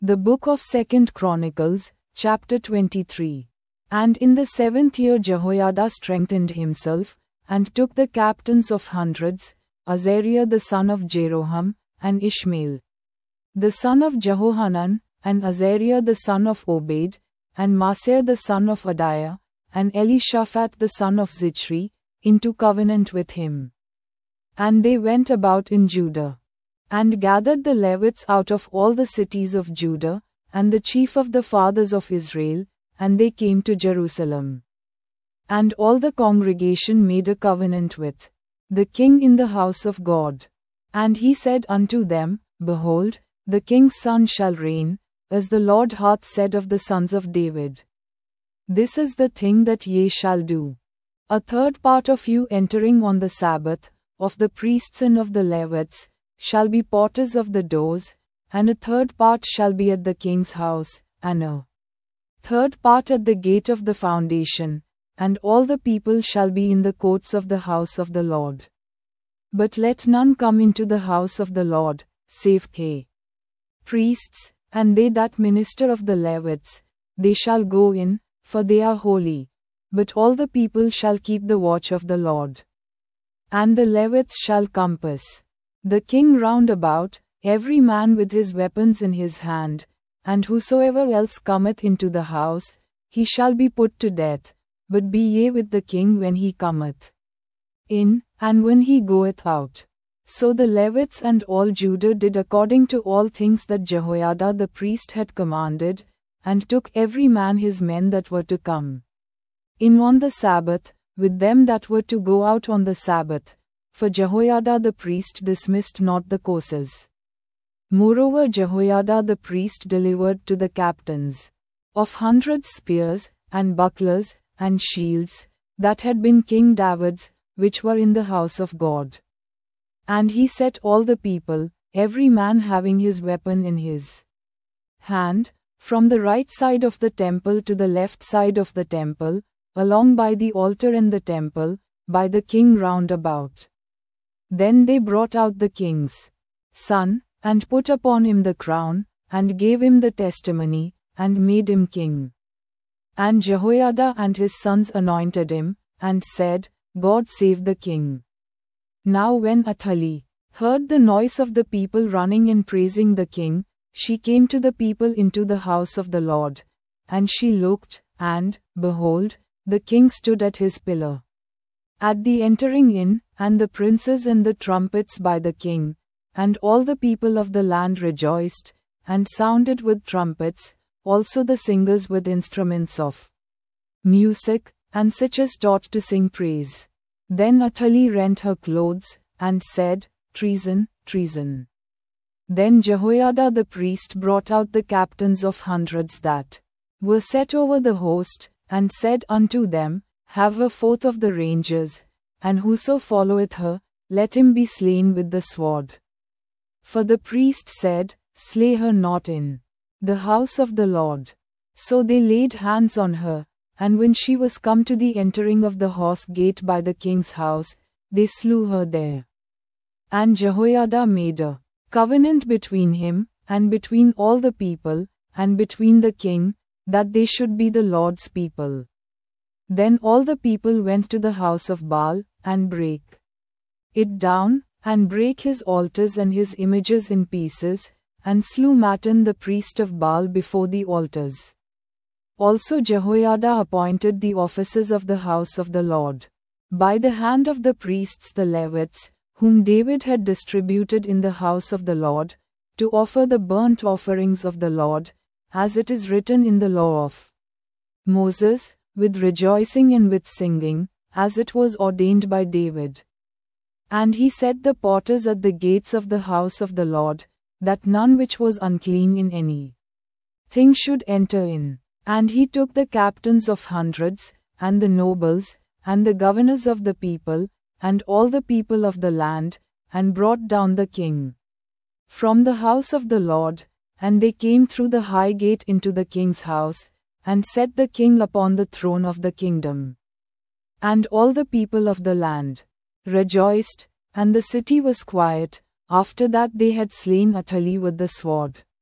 The book of 2 Chronicles, chapter 23. And in the 7th year Jehoiada strengthened himself, and took the captains of hundreds, Azariah the son of Jeroham, and Ishmael the son of Jehohanan, and Azariah the son of Obed, and Maaseiah the son of Adaiah, and Elishaphat the son of Zichri, into covenant with him. And they went about in Judah, and gathered the Levites out of all the cities of Judah, and the chief of the fathers of Israel, and they came to Jerusalem. And all the congregation made a covenant with the king in the house of God. And he said unto them, Behold, the king's son shall reign, as the Lord hath said of the sons of David. This is the thing that ye shall do. A third part of you entering on the Sabbath, of the priests and of the Levites, shall be porters of the doors, and a third part shall be at the king's house, and a third part at the gate of the foundation, and all the people shall be in the courts of the house of the Lord. But let none come into the house of the Lord, save he priests, and they that minister of the Levites, they shall go in, for they are holy, but all the people shall keep the watch of the Lord. And the Levites shall compass the king round about, every man with his weapons in his hand, and whosoever else cometh into the house, he shall be put to death, but be ye with the king when he cometh in, and when he goeth out. So the Levites and all Judah did according to all things that Jehoiada the priest had commanded, and took every man his men that were to come in on the Sabbath, with them that were to go out on the Sabbath, for Jehoiada the priest dismissed not the courses. Moreover Jehoiada the priest delivered to the captains of hundreds spears, and bucklers, and shields, that had been King David's, which were in the house of God. And he set all the people, every man having his weapon in his hand, from the right side of the temple to the left side of the temple, along by the altar and the temple, by the king round about. Then they brought out the king's son, and put upon him the crown, and gave him the testimony, and made him king. And Jehoiada and his sons anointed him, and said, God save the king. Now when Athaliah heard the noise of the people running and praising the king, she came to the people into the house of the Lord. And she looked, and, behold, the king stood at his pillar at the entering in, and the princes and the trumpets by the king, and all the people of the land rejoiced, and sounded with trumpets, also the singers with instruments of music, and such as taught to sing praise. Then Athaliah rent her clothes, and said, Treason, treason. Then Jehoiada the priest brought out the captains of hundreds that were set over the host, and said unto them, Have a fourth of the rangers, and whoso followeth her, let him be slain with the sword. For the priest said, Slay her not in the house of the Lord. So they laid hands on her, and when she was come to the entering of the horse gate by the king's house, they slew her there. And Jehoiada made a covenant between him, and between all the people, and between the king, that they should be the Lord's people. Then all the people went to the house of Baal, and brake it down, and brake his altars and his images in pieces, and slew Mattan the priest of Baal before the altars. Also Jehoiada appointed the officers of the house of the Lord, by the hand of the priests the Levites, whom David had distributed in the house of the Lord, to offer the burnt offerings of the Lord, as it is written in the law of Moses, with rejoicing and with singing, as it was ordained by David. And he set the porters at the gates of the house of the Lord, that none which was unclean in any thing should enter in. And he took the captains of hundreds, and the nobles, and the governors of the people, and all the people of the land, and brought down the king from the house of the Lord, and they came through the high gate into the king's house, and set the king upon the throne of the kingdom. And all the people of the land rejoiced, and the city was quiet, after that they had slain Athaliah with the sword.